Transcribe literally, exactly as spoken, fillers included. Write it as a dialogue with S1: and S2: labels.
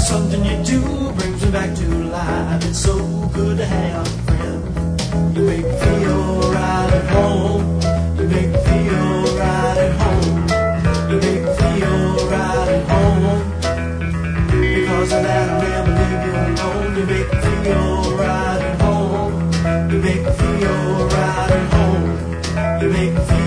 S1: Something you do brings me back to life. It's so good to have a friend. You make me feel right at home. You make me feel right at home. You make me feel right at home. Because of that I'll never leave you alone. You make me feel right at home. You make me feel right at home. You make me feel